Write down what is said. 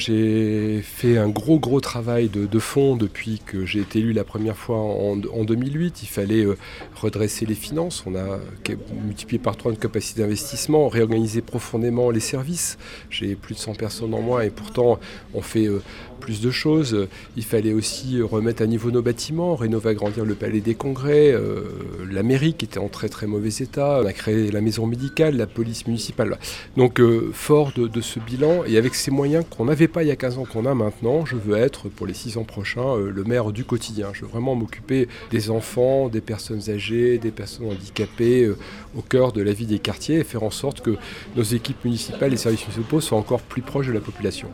j'ai fait un gros travail de fond depuis que j'ai été élu la première fois en 2008. Il fallait redresser les finances. On a multiplié par 3 notre capacité d'investissement, réorganiser profondément les services. J'ai plus de 100 personnes en moins et pourtant on fait plus de choses. Il fallait aussi remettre à niveau nos bâtiments, rénover, agrandir le palais des congrès, la mairie qui était en très mauvais état. On a créé la maison médicale, la police municipale. Donc fort de ce bilan et avec ces moyens qu'on n'avait pas il y a 15 ans qu'on a maintenant, je veux être pour les 6 ans prochains le maire du quotidien. Je veux vraiment m'occuper des enfants, des personnes âgées, des personnes handicapées au cœur de la vie des quartiers et faire en sorte que nos équipes municipales et services municipaux soient encore plus proches de la population.